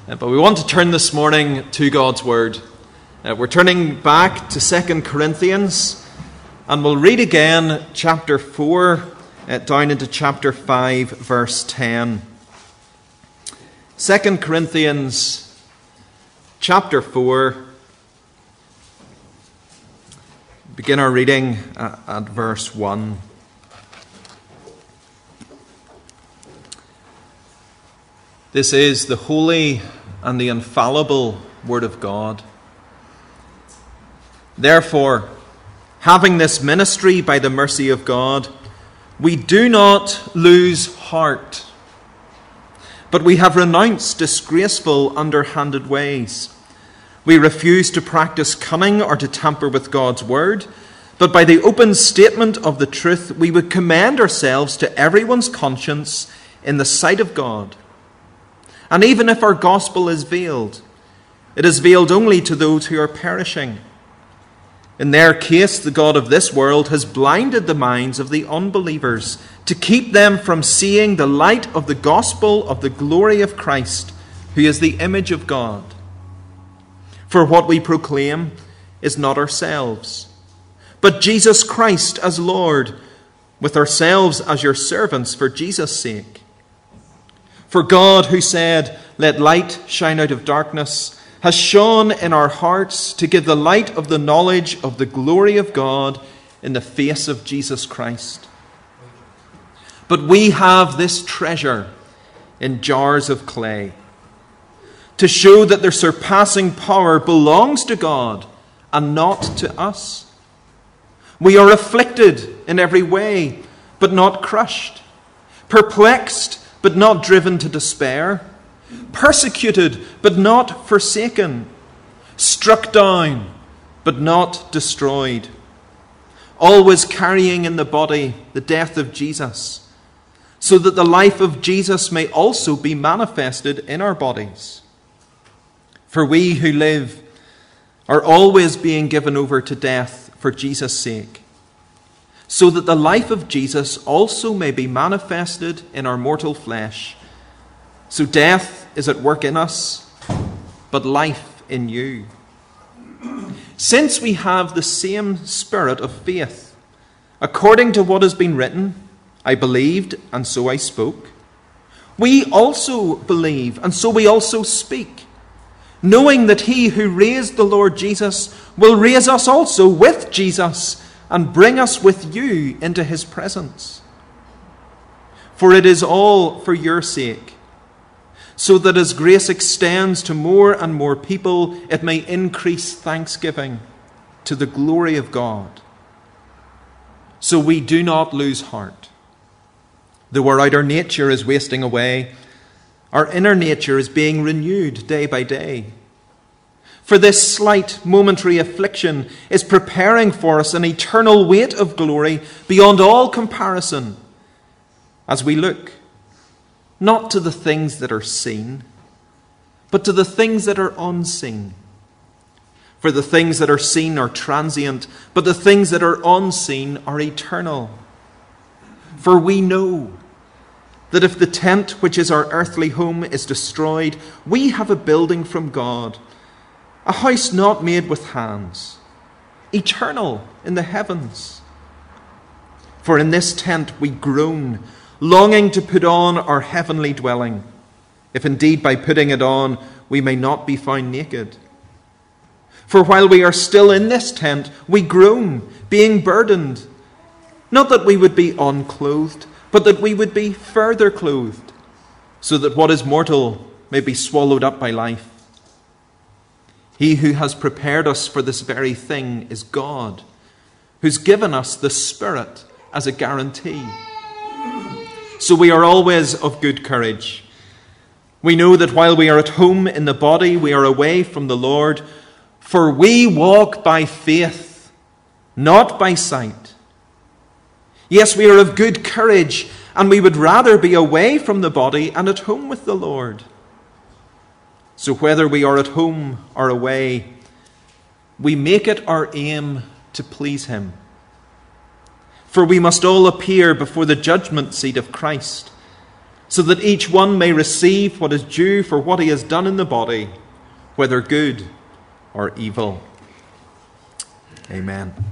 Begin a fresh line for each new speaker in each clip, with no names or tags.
But we want to turn this morning to God's Word. We're turning back to 2 Corinthians, and we'll read again chapter 4 down into chapter 5, verse 10. 2 Corinthians chapter 4, begin our reading at verse 1. This is the holy and the infallible Word of God. Therefore, having this ministry by the mercy of God, we do not lose heart, but we have renounced disgraceful, underhanded ways. We refuse to practice cunning or to tamper with God's word, but by the open statement of the truth, we would commend ourselves to everyone's conscience in the sight of God. And even if our gospel is veiled, it is veiled only to those who are perishing. In their case, the God of this world has blinded the minds of the unbelievers to keep them from seeing the light of the gospel of the glory of Christ, who is the image of God. For what we proclaim is not ourselves, but Jesus Christ as Lord, with ourselves as your servants for Jesus' sake. For God, who said, "Let light shine out of darkness," has shone in our hearts to give the light of the knowledge of the glory of God in the face of Jesus Christ. But we have this treasure in jars of clay, to show that their surpassing power belongs to God and not to us. We are afflicted in every way, but not crushed, perplexed, but not driven to despair, persecuted, but not forsaken, struck down, but not destroyed, always carrying in the body the death of Jesus, so that the life of Jesus may also be manifested in our bodies. For we who live are always being given over to death for Jesus' sake, so that the life of Jesus also may be manifested in our mortal flesh. So death is at work in us, but life in you. Since we have the same spirit of faith, according to what has been written, I believed, and so I spoke. We also believe, and so we also speak, knowing that he who raised the Lord Jesus will raise us also with Jesus and bring us with you into his presence. For it is all for your sake, so that as grace extends to more and more people, it may increase thanksgiving to the glory of God. So we do not lose heart. Though our outer nature is wasting away, our inner nature is being renewed day by day. For this slight momentary affliction is preparing for us an eternal weight of glory beyond all comparison, as we look not to the things that are seen, but to the things that are unseen. For the things that are seen are transient, but the things that are unseen are eternal. For we know that if the tent which is our earthly home is destroyed, we have a building from God, a house not made with hands, eternal in the heavens. For in this tent we groan, longing to put on our heavenly dwelling, if indeed by putting it on we may not be found naked. For while we are still in this tent, we groan, being burdened, not that we would be unclothed, but that we would be further clothed, so that what is mortal may be swallowed up by life. He who has prepared us for this very thing is God, who's given us the Spirit as a guarantee. So we are always of good courage. We know that while we are at home in the body, we are away from the Lord, for we walk by faith, not by sight. Yes, we are of good courage, and we would rather be away from the body and at home with the Lord. So whether we are at home or away, we make it our aim to please him. For we must all appear before the judgment seat of Christ, so that each one may receive what is due for what he has done in the body, whether good or evil. Amen.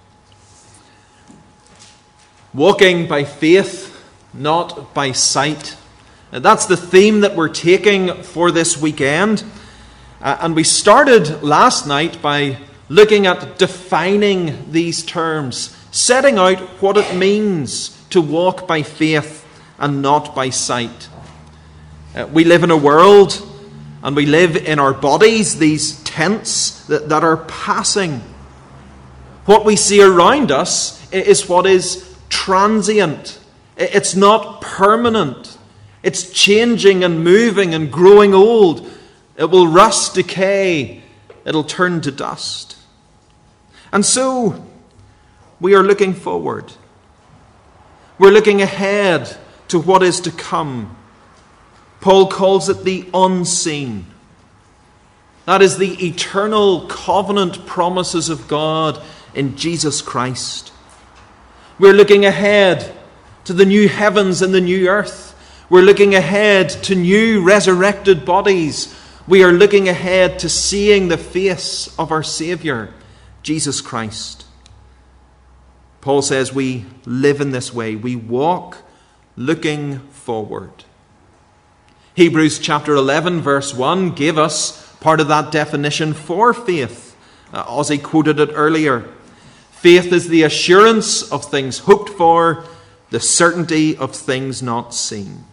Walking by faith, not by sight. That's the theme that we're taking for this weekend. And we started last night by looking at defining these terms, setting out what it means to walk by faith and not by sight. We live in a world, and we live in our bodies, these tents that are passing. What we see around us is what is transient. It's not permanent. It's changing and moving and growing old. It will rust, decay. It'll turn to dust. And so, we are looking forward. We're looking ahead to what is to come. Paul calls it the unseen. That is the eternal covenant promises of God in Jesus Christ. We're looking ahead to the new heavens and the new earth. We're looking ahead to new resurrected bodies. We are looking ahead to seeing the face of our Saviour, Jesus Christ. Paul says we live in this way. We walk looking forward. Hebrews chapter 11 verse 1 gave us part of that definition for faith. Ozzy quoted it earlier. Faith is the assurance of things hoped for, the certainty of things not seen.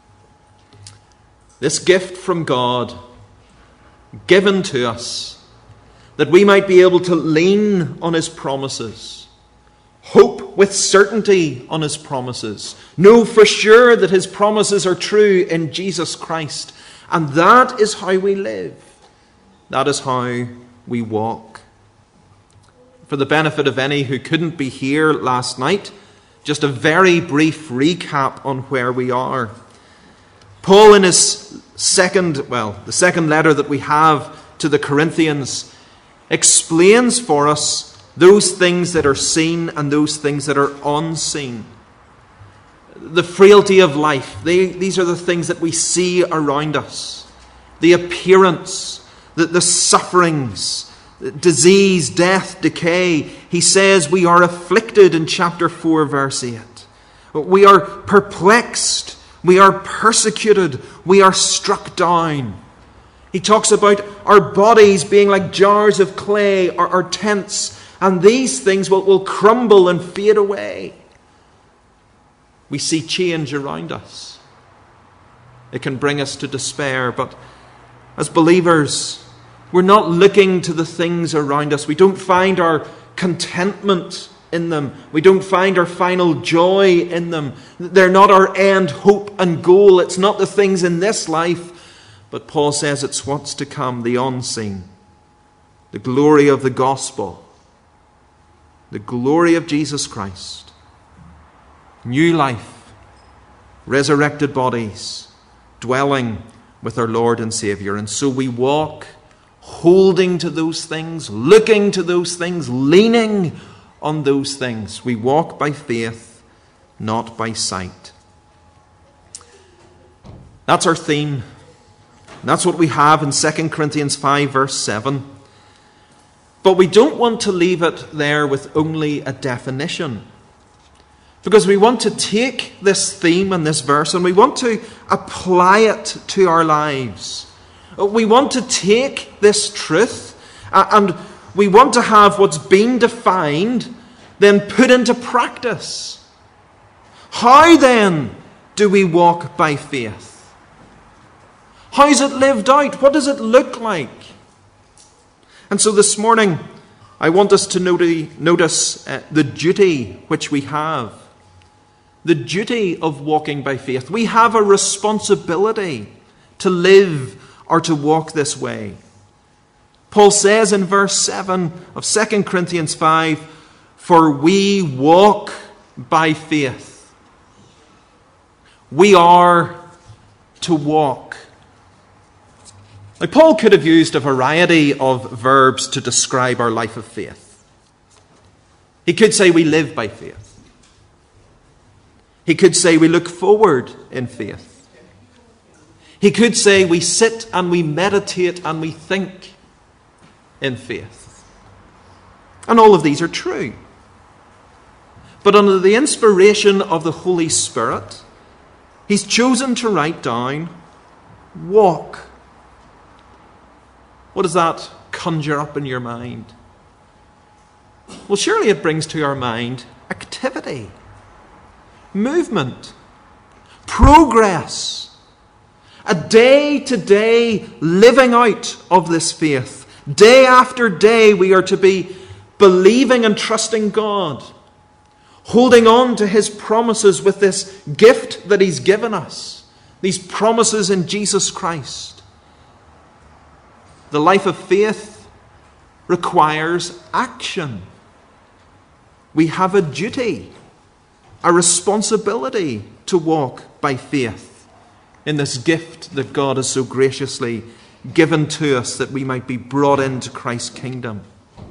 This gift from God, given to us, that we might be able to lean on His promises, hope with certainty on His promises, know for sure that His promises are true in Jesus Christ. And that is how we live. That is how we walk. For the benefit of any who couldn't be here last night, just a very brief recap on where we are. Paul, in his the second letter that we have to the Corinthians, explains for us those things that are seen and those things that are unseen. The frailty of life, these are the things that we see around us. The appearance, the sufferings, disease, death, decay. He says we are afflicted in chapter 4, verse 8. We are perplexed. We are persecuted. We are struck down. He talks about our bodies being like jars of clay, our tents, and these things will crumble and fade away. We see change around us. It can bring us to despair, but as believers, we're not looking to the things around us. We don't find our contentment in them. We don't find our final joy in them. They're not our end hope and goal. It's not the things in this life. But Paul says it's what's to come, the unseen. The glory of the gospel. The glory of Jesus Christ. New life. Resurrected bodies. Dwelling with our Lord and Saviour. And so we walk holding to those things, looking to those things, leaning on those things. We walk by faith, not by sight. That's our theme. That's what we have in 2 Corinthians 5 verse 7. But we don't want to leave it there with only a definition. Because we want to take this theme and this verse and we want to apply it to our lives. We want to take this truth and we want to have what's been defined then put into practice. How then do we walk by faith? How is it lived out? What does it look like? And so this morning, I want us to notice the duty which we have. The duty of walking by faith. We have a responsibility to live or to walk this way. Paul says in verse 7 of 2 Corinthians 5, "For we walk by faith." We are to walk. Now, Paul could have used a variety of verbs to describe our life of faith. He could say we live by faith. He could say we look forward in faith. He could say we sit and we meditate and we think in faith. And all of these are true. But under the inspiration of the Holy Spirit, he's chosen to write down, walk. What does that conjure up in your mind? Well, surely it brings to our mind activity, movement, progress, a day-to-day living out of this faith. Day after day we are to be believing and trusting God, holding on to his promises with this gift that he's given us, these promises in Jesus Christ. The life of faith requires action. We have a duty, a responsibility to walk by faith in this gift that God has so graciously given to us that we might be brought into Christ's kingdom.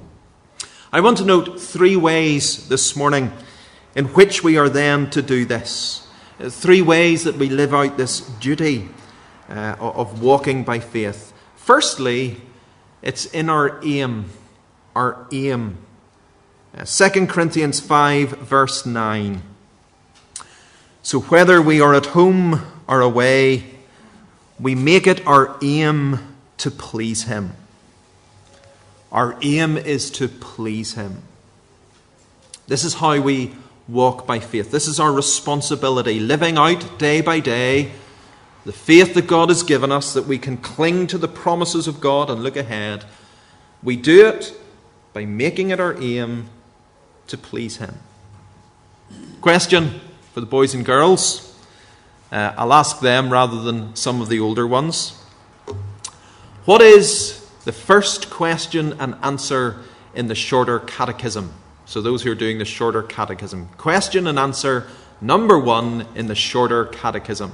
I want to note 3 ways this morning in which we are then to do this. 3 ways that we live out this duty of walking by faith. Firstly, it's in our aim. Our aim. 2 Corinthians 5 verse 9. So whether we are at home or away, we make it our aim to please him. Our aim is to please him. This is how we walk by faith. This is our responsibility, living out day by day the faith that God has given us, that we can cling to the promises of God and look ahead. We do it by making it our aim to please him. Question for the boys and girls. I'll ask them rather than some of the older ones. What is the first question and answer in the shorter catechism? So those who are doing the shorter catechism. Question and answer number 1 in the shorter catechism.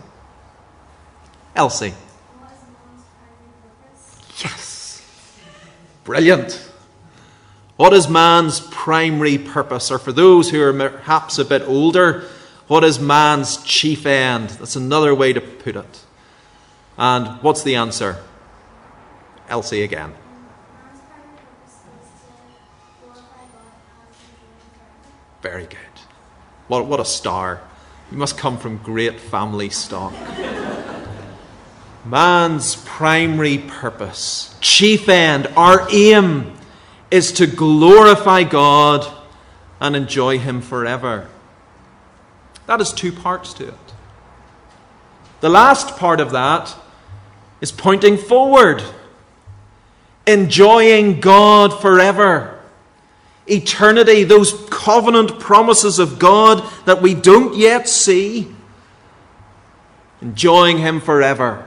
Elsie.
What is man's primary purpose?
Yes. Brilliant. What is man's primary purpose? Or for those who are perhaps a bit older, what is man's chief end? That's another way to put it. And what's the answer? Elsie again.
Man's primary purpose is to glorify God and enjoy him forever.
Very good. What a star. You must come from great family stock. Man's primary purpose, chief end, our aim is to glorify God and enjoy him forever. That is 2 parts to it. The last part of that is pointing forward, enjoying God forever. Eternity, those covenant promises of God that we don't yet see, enjoying him forever.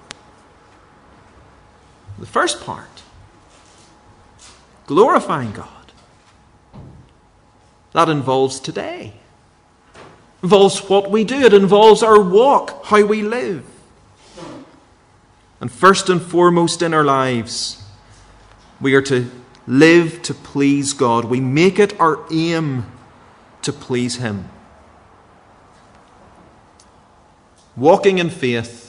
The first part, glorifying God, that involves today. Involves what we do. It involves our walk, how we live. And first and foremost in our lives, we are to live to please God. We make it our aim to please him. Walking in faith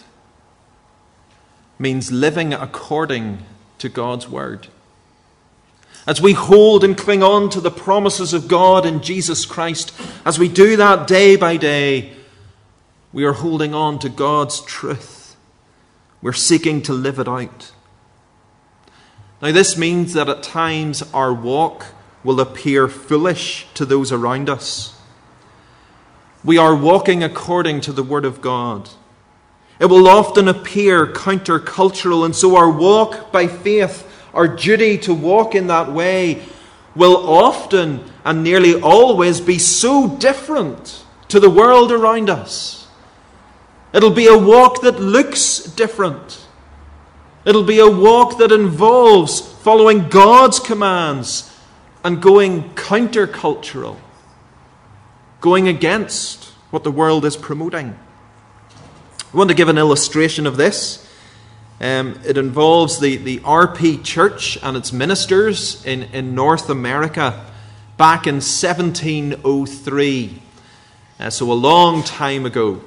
means living according to God's word. As we hold and cling on to the promises of God in Jesus Christ, as we do that day by day, we are holding on to God's truth. We're seeking to live it out. Now, this means that at times our walk will appear foolish to those around us. We are walking according to the Word of God. It will often appear countercultural, and so our walk by faith, our duty to walk in that way, will often and nearly always be so different to the world around us. It'll be a walk that looks different. It'll be a walk that involves following God's commands and going countercultural, going against what the world is promoting. I want to give an illustration of this. It involves the RP Church and its ministers in North America back in 1703. So a long time ago.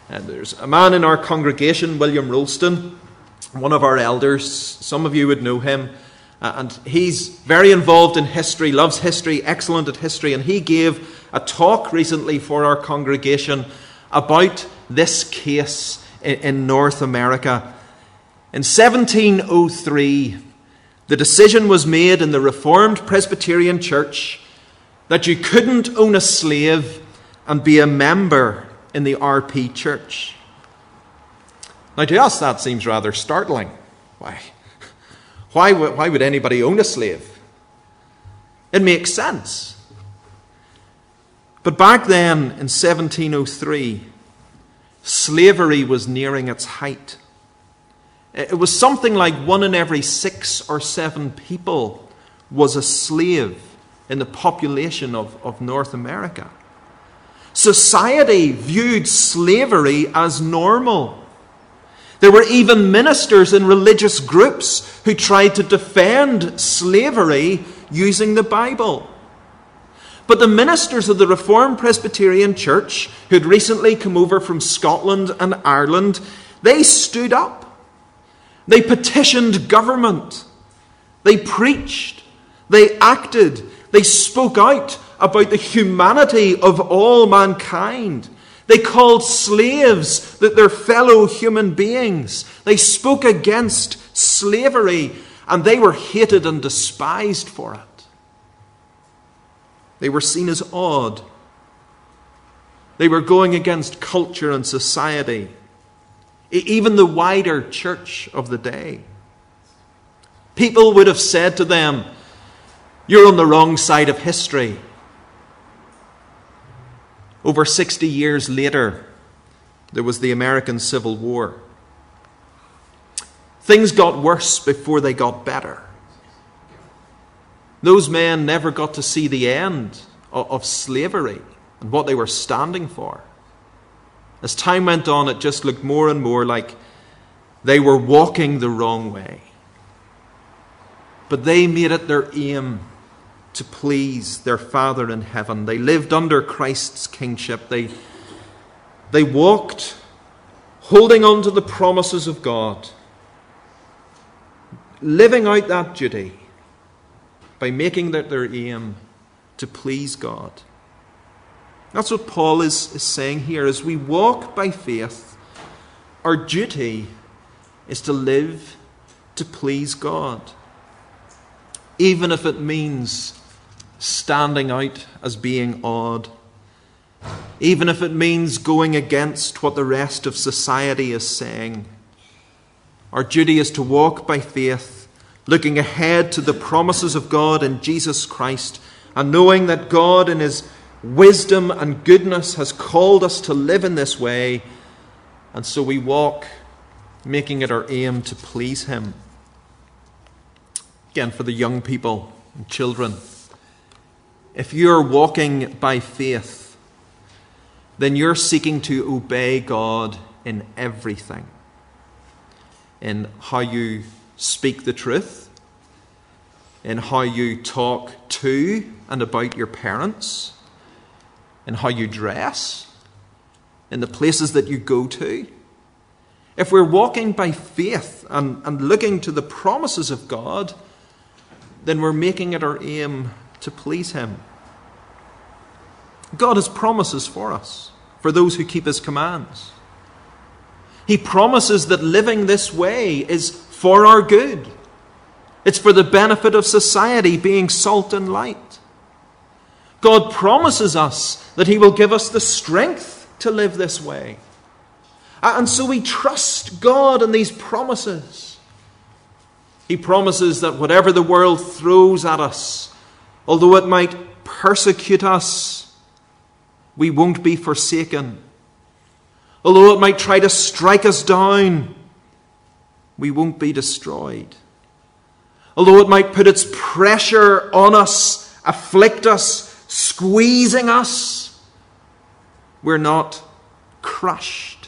There's a man in our congregation, William Rolston, one of our elders. Some of you would know him. And he's very involved in history, loves history, excellent at history. And he gave a talk recently for our congregation about this case in North America. In 1703, the decision was made in the Reformed Presbyterian Church that you couldn't own a slave and be a member in the RP Church. Now, to us, that seems rather startling. Why would anybody own a slave? It makes sense. But back then, in 1703, slavery was nearing its height. It was something like 1 in every 6 or 7 people was a slave in the population of North America. Society viewed slavery as normal. There were even ministers in religious groups who tried to defend slavery using the Bible. But the ministers of the Reformed Presbyterian Church, who had recently come over from Scotland and Ireland, they stood up. They petitioned government. They preached. They acted. They spoke out about the humanity of all mankind. They called slaves that they're fellow human beings. They spoke against slavery, and they were hated and despised for it. They were seen as odd. They were going against culture and society, even the wider church of the day. People would have said to them, "You're on the wrong side of history." Over 60 years later, there was the American Civil War. Things got worse before they got better. Those men never got to see the end of slavery and what they were standing for. As time went on, it just looked more and more like they were walking the wrong way. But they made it their aim to please their Father in heaven. They lived under Christ's kingship. They walked holding on to the promises of God, living out that duty by making that their aim to please God. That's what Paul is saying here. As we walk by faith, our duty is to live to please God, even if it means standing out as being odd, even if it means going against what the rest of society is saying. Our duty is to walk by faith, looking ahead to the promises of God in Jesus Christ, and knowing that God in His wisdom and goodness has called us to live in this way, and so we walk, making it our aim to please Him. Again, for the young people and children, if you're walking by faith, then you're seeking to obey God in everything. In how you speak the truth, in how you talk to and about your parents, in how you dress, in the places that you go to. If we're walking by faith and looking to the promises of God, then we're making it our aim to please Him. God has promises for us, for those who keep His commands. He promises that living this way is for our good. It's for the benefit of society, being salt and light. God promises us that He will give us the strength to live this way. And so we trust God in these promises. He promises that whatever the world throws at us, although it might persecute us, we won't be forsaken. Although it might try to strike us down, we won't be destroyed. Although it might put its pressure on us, afflict us, squeezing us, we're not crushed.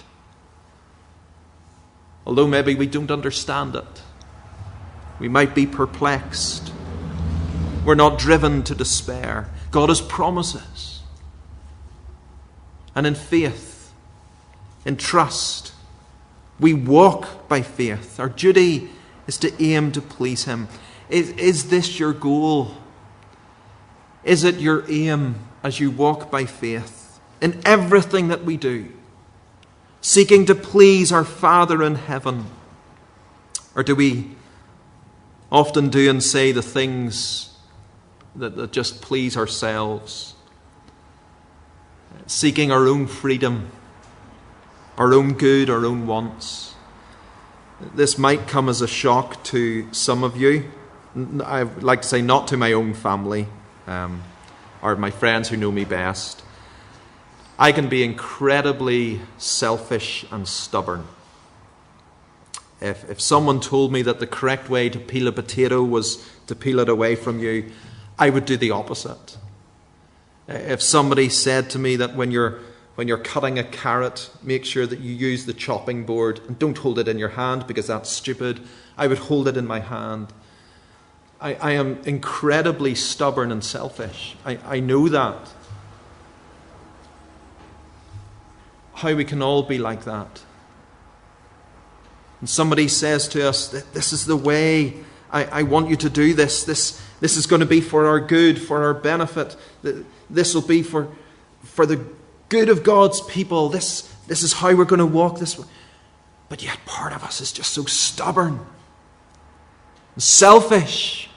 Although maybe we don't understand it, we might be perplexed, we're not driven to despair. God has promises. And in faith, in trust. We walk by faith. Our duty is to aim to please him. Is this your goal? Is it your aim as you walk by faith in everything that we do, seeking to please our Father in heaven? Or do we often do and say the things that just please ourselves, seeking our own freedom, our own good, our own wants? This might come as a shock to some of you. I would like to say not to my own family or my friends who know me best. I can be incredibly selfish and stubborn. If someone told me that the correct way to peel a potato was to peel it away from you, I would do the opposite. If somebody said to me that when you're cutting a carrot, make sure that you use the chopping board and don't hold it in your hand because that's stupid, I would hold it in my hand. I am incredibly stubborn and selfish. I know that. How we can all be like that. And somebody says to us, this is the way, I want you to do this. This is going to be for our good, for our benefit. This will be for the good of God's people. This is how we're going to walk this way. But yet part of us is just so stubborn and selfish.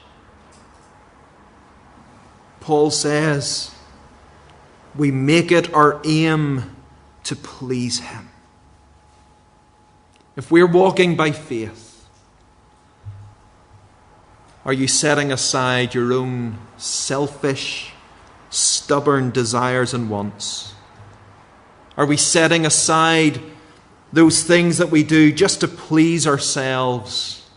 Paul says, we make it our aim to please him. If we're walking by faith, are you setting aside your own selfish, stubborn desires and wants? Are we setting aside those things that we do just to please ourselves?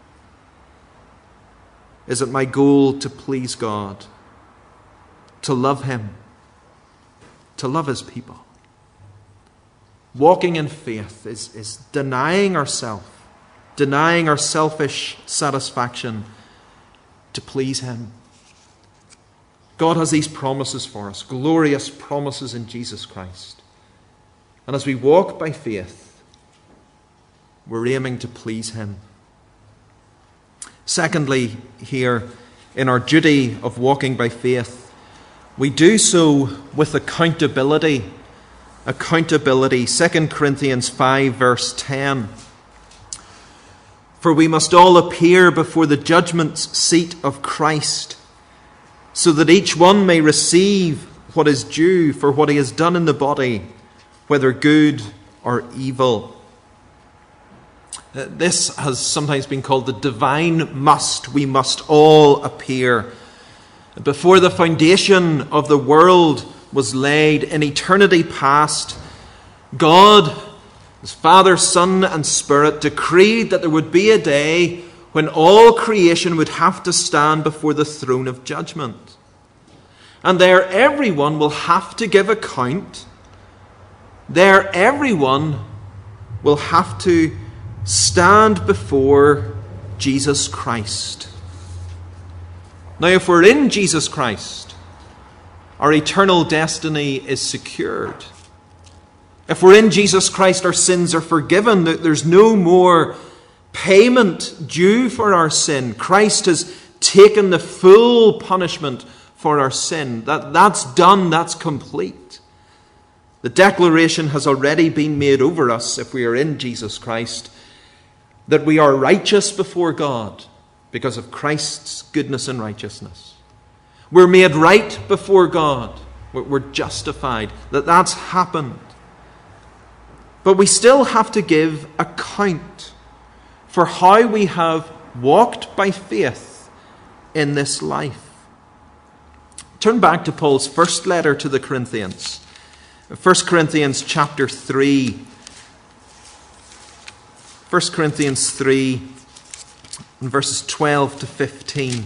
Is it my goal to please God, to love him, to love his people? Walking in faith is denying ourselves, denying our selfish satisfaction to please him. God has these promises for us, glorious promises in Jesus Christ. And as we walk by faith, we're aiming to please him. Secondly, here, in our duty of walking by faith, we do so with accountability. Accountability. 2 Corinthians 5 verse 10. For we must all appear before the judgment seat of Christ, so that each one may receive what is due for what he has done in the body, whether good or evil. This has sometimes been called the divine must. We must all appear. Before the foundation of the world was laid in eternity past, God, his Father, Son, and Spirit, decreed that there would be a day when all creation would have to stand before the throne of judgment. And there everyone will have to give account. There everyone will have to stand before Jesus Christ. Now, if we're in Jesus Christ, our eternal destiny is secured. If we're in Jesus Christ, our sins are forgiven. There's no more payment due for our sin. Christ has taken the full punishment for our sin. That's done, that's complete. The declaration has already been made over us, if we are in Jesus Christ, that we are righteous before God because of Christ's goodness and righteousness. We're made right before God. We're justified. That's happened. But we still have to give account for how we have walked by faith in this life. Turn back to Paul's first letter to the Corinthians. 1 Corinthians chapter 3. 1 Corinthians 3 and verses 12 to 15.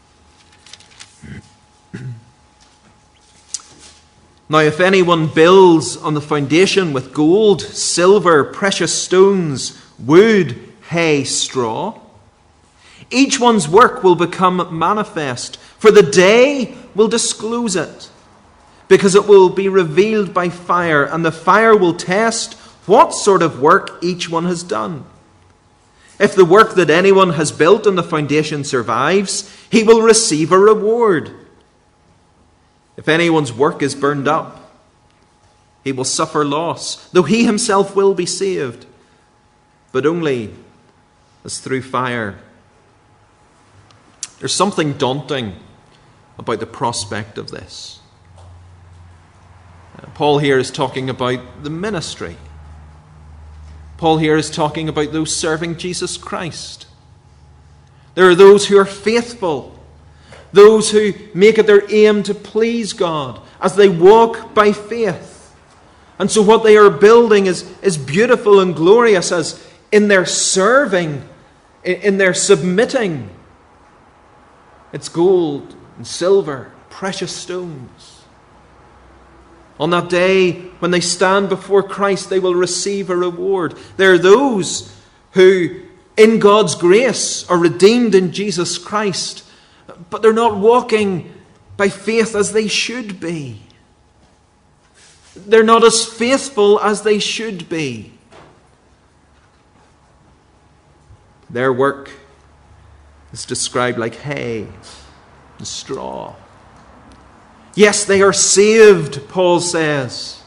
Now, if anyone builds on the foundation with gold, silver, precious stones, wood, hay, straw, each one's work will become manifest, for the day will disclose it, because it will be revealed by fire, and the fire will test what sort of work each one has done. If the work that anyone has built on the foundation survives, he will receive a reward. If anyone's work is burned up, he will suffer loss, though he himself will be saved, but only as through fire. There's something daunting about the prospect of this. Paul here is talking about the ministry. Paul here is talking about those serving Jesus Christ. There are those who are faithful, those who make it their aim to please God as they walk by faith. And so what they are building is beautiful and glorious as in their serving, in their submitting. It's gold and silver, precious stones. On that day, when they stand before Christ, they will receive a reward. There are those who, in God's grace, are redeemed in Jesus Christ, but they're not walking by faith as they should be. They're not as faithful as they should be. Their work is described like hay and straw. Yes, they are saved, Paul says.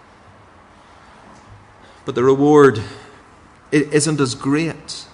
But the reward isn't as great.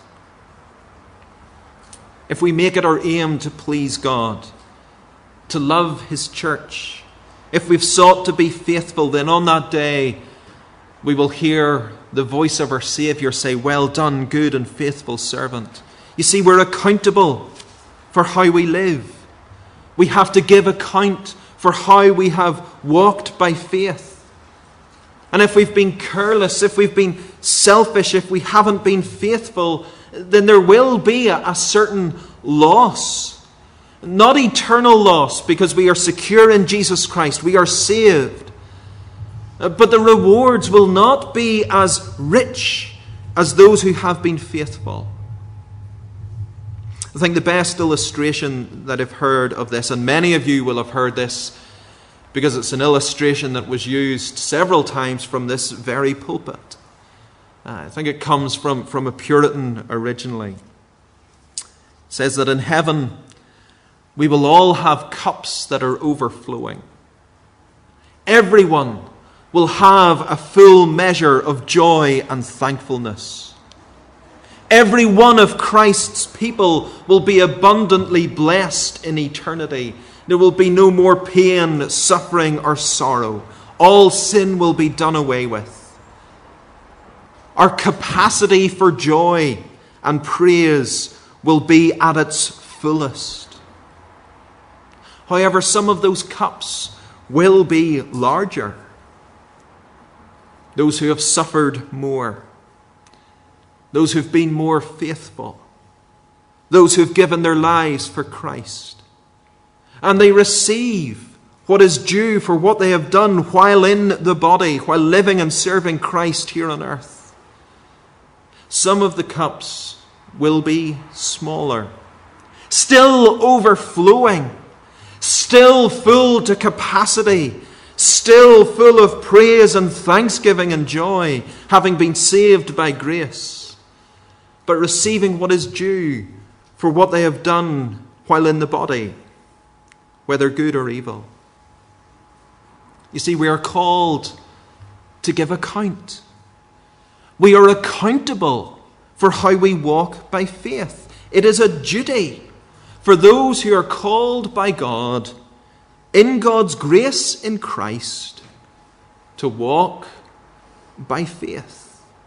If we make it our aim to please God, to love His church, if we've sought to be faithful, then on that day we will hear the voice of our Saviour say, "Well done, good and faithful servant." You see, we're accountable for how we live. We have to give account for how we have walked by faith. And if we've been careless, if we've been selfish, if we haven't been faithful, then there will be a certain loss. Not eternal loss, because we are secure in Jesus Christ. We are saved. But the rewards will not be as rich as those who have been faithful. I think the best illustration that I've heard of this, and many of you will have heard this because it's an illustration that was used several times from this very pulpit. I think it comes from a Puritan originally. It says that in heaven we will all have cups that are overflowing. Everyone will have a full measure of joy and thankfulness. Every one of Christ's people will be abundantly blessed in eternity. There will be no more pain, suffering, or sorrow. All sin will be done away with. Our capacity for joy and praise will be at its fullest. However, some of those cups will be larger. Those who have suffered more. Those who've been more faithful. Those who've given their lives for Christ. And they receive what is due for what they have done while in the body, while living and serving Christ here on earth. Some of the cups will be smaller, still overflowing, still full to capacity, still full of praise and thanksgiving and joy, having been saved by grace, but receiving what is due for what they have done while in the body, whether good or evil. You see, we are called to give account. We are accountable for how we walk by faith. It is a duty for those who are called by God in God's grace in Christ to walk by faith.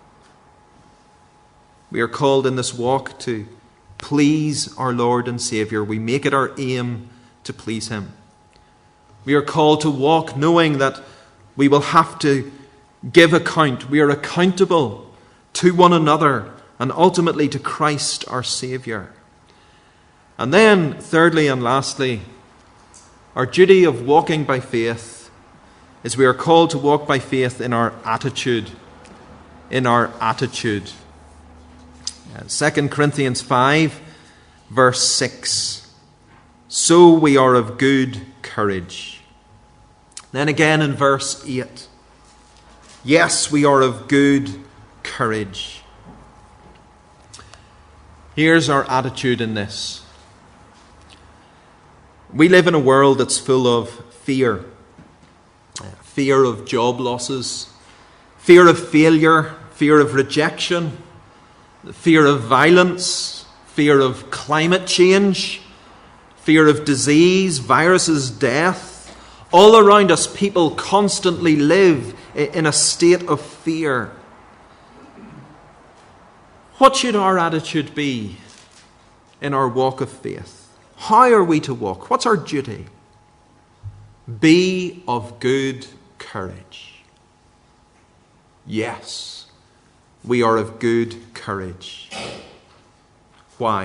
We are called in this walk to please our Lord and Saviour. We make it our aim to please Him. We are called to walk knowing that we will have to give account. We are accountable to one another and ultimately to Christ our Saviour. And then, thirdly and lastly, our duty of walking by faith is we are called to walk by faith in our attitude. In our attitude. 2 Corinthians 5, verse 6. So we are of good courage. Then again in verse 8. Yes, we are of good courage. Here's our attitude in this. We live in a world that's full of fear. Fear of job losses, fear of failure, fear of rejection, fear of violence, fear of climate change, fear of disease, viruses, death. All around us, people constantly live in a state of fear. What should our attitude be in our walk of faith? How are we to walk? What's our duty? Be of good courage. Yes, we are of good courage. Why?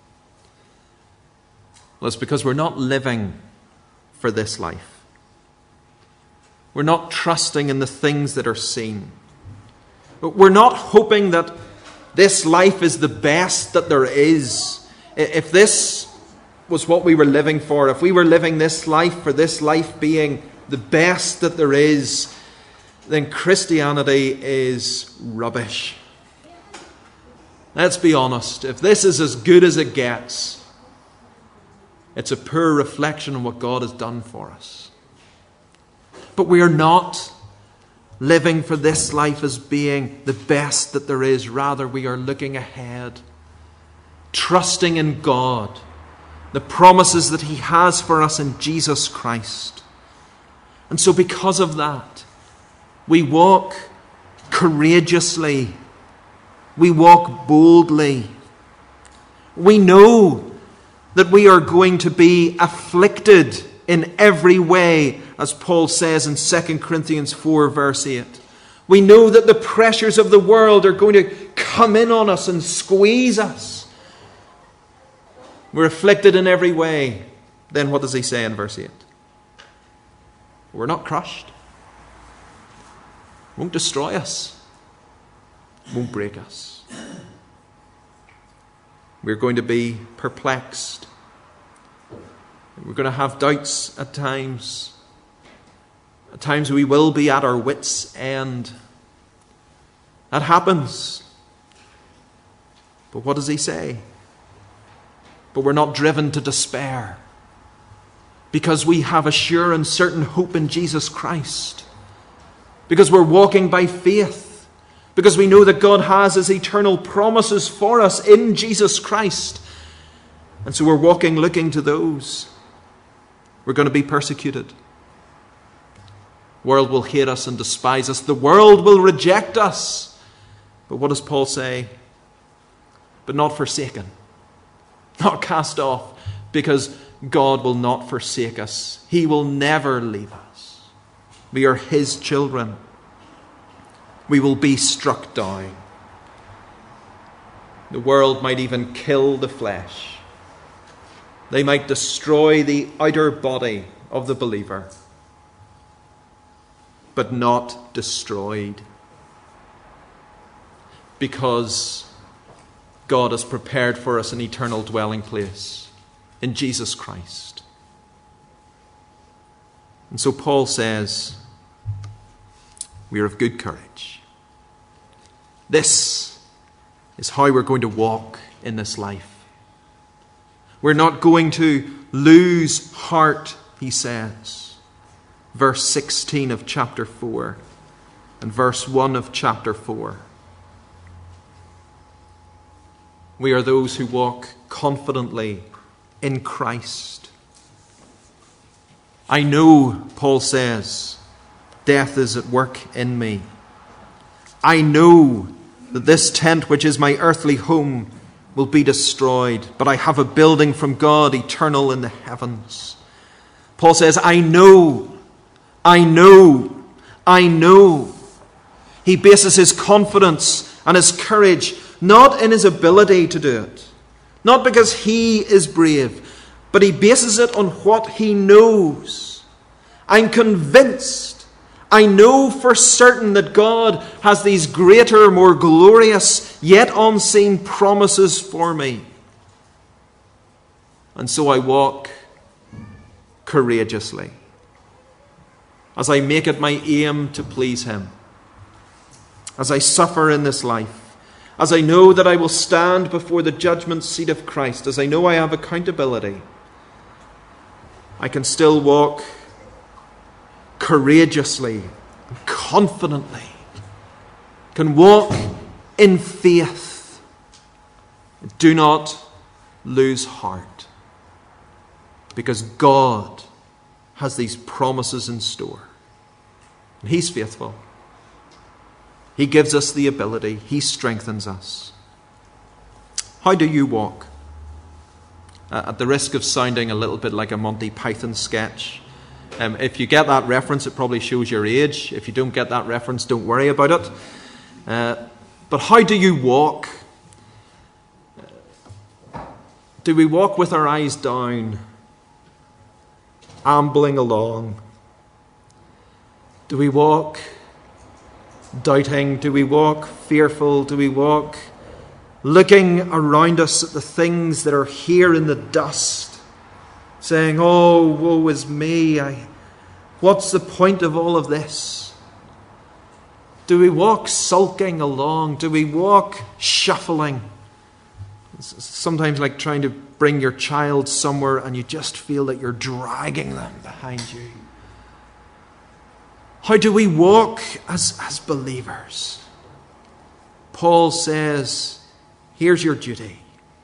Well, it's because we're not living for this life. We're not trusting in the things that are seen. We're not hoping that this life is the best that there is. If this was what we were living for, if we were living this life for this life being the best that there is, then Christianity is rubbish. Let's be honest. If this is as good as it gets, it's a poor reflection of what God has done for us. But we are not living for this life as being the best that there is. Rather, we are looking ahead, trusting in God, the promises that He has for us in Jesus Christ. And so because of that, we walk courageously. We walk boldly. We know that we are going to be afflicted in every way, as Paul says in 2 Corinthians 4 verse 8. We know that the pressures of the world are going to come in on us and squeeze us. We're afflicted in every way. Then what does he say in verse 8? We're not crushed. It won't destroy us. It won't break us. We're going to be perplexed. We're going to have doubts at times. At times we will be at our wits' end. That happens. But what does he say? But we're not driven to despair, because we have a sure and certain hope in Jesus Christ. Because we're walking by faith. Because we know that God has His eternal promises for us in Jesus Christ. And so we're walking looking to those. We're going to be persecuted. The world will hate us and despise us. The world will reject us. But what does Paul say? But not forsaken. Not cast off. Because God will not forsake us. He will never leave us. We are His children. We will be struck down. The world might even kill the flesh. They might destroy the outer body of the believer, but not destroyed, because God has prepared for us an eternal dwelling place in Jesus Christ. And so Paul says, we are of good courage. This is how we're going to walk in this life. We're not going to lose heart, he says. Verse 16 of chapter 4 and verse 1 of chapter 4. We are those who walk confidently in Christ. I know, Paul says, death is at work in me. I know that this tent, which is my earthly home, will be destroyed, but I have a building from God eternal in the heavens. Paul says, I know. He bases his confidence and his courage not in his ability to do it, not because he is brave, but he bases it on what he knows. I'm convinced, I know for certain that God has these greater, more glorious, yet unseen promises for me. And so I walk courageously as I make it my aim to please Him. as I suffer in this life, as I know that I will stand before the judgment seat of Christ, as I know I have accountability, I can still walk courageously, confidently, can walk in faith. Do not lose heart, because God has these promises in store. And He's faithful. He gives us the ability. He strengthens us. How do you walk? At the risk of sounding a little bit like a Monty Python sketch, if you get that reference, it probably shows your age. If you don't get that reference, don't worry about it. But how do you walk? Do we walk with our eyes down, ambling along? Do we walk doubting? Do we walk fearful? Do we walk looking around us at the things that are here in the dust, saying, "Oh, woe is me, what's the point of all of this?" Do we walk sulking along? Do we walk shuffling? It's sometimes like trying to bring your child somewhere and you just feel that you're dragging them behind you. How do we walk as believers? Paul says, here's your duty.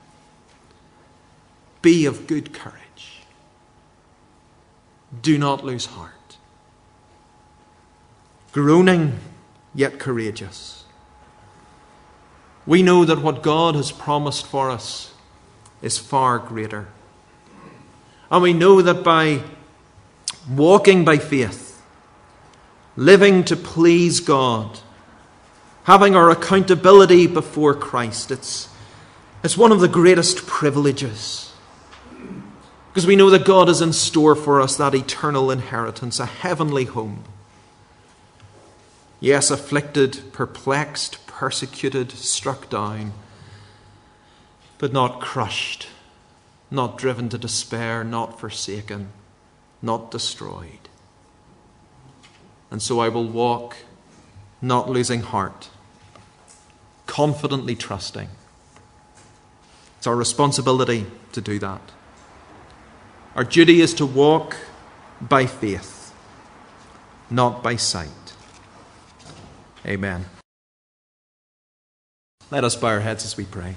Be of good courage. Do not lose heart. Groaning, yet courageous. We know that what God has promised for us is far greater. And we know that by walking by faith, living to please God, having our accountability before Christ, it's one of the greatest privileges. Because we know that God is in store for us that eternal inheritance, a heavenly home. Yes, afflicted, perplexed, persecuted, struck down, but not crushed, not driven to despair, not forsaken, not destroyed. And so I will walk, not losing heart, confidently trusting. It's our responsibility to do that. Our duty is to walk by faith, not by sight. Amen. Let us bow our heads as we pray.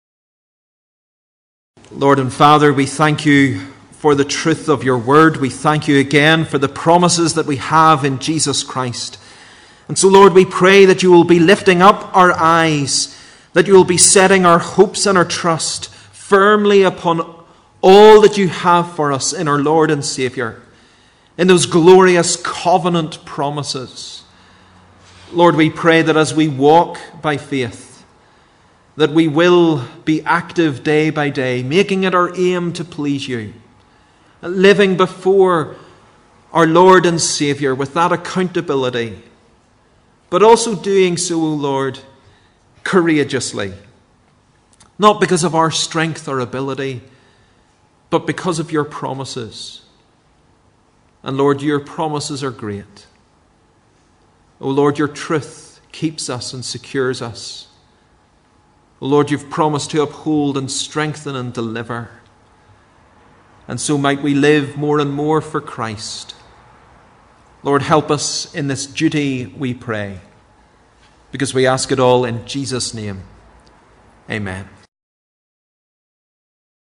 Lord and Father, we thank you for the truth of your word. We thank you again for the promises that we have in Jesus Christ. And so, Lord, we pray that you will be lifting up our eyes, that you will be setting our hopes and our trust firmly upon all that you have for us in our Lord and Saviour, in those glorious covenant promises. Lord, we pray that as we walk by faith, that we will be active day by day, making it our aim to please you, living before our Lord and Saviour with that accountability, but also doing so, O Lord, courageously, not because of our strength or ability, but because of your promises. And Lord, your promises are great. O Lord, your truth keeps us and secures us. O Lord, you've promised to uphold and strengthen and deliver. And so might we live more and more for Christ. Lord, help us in this duty, we pray, because we ask it all in Jesus' name. Amen.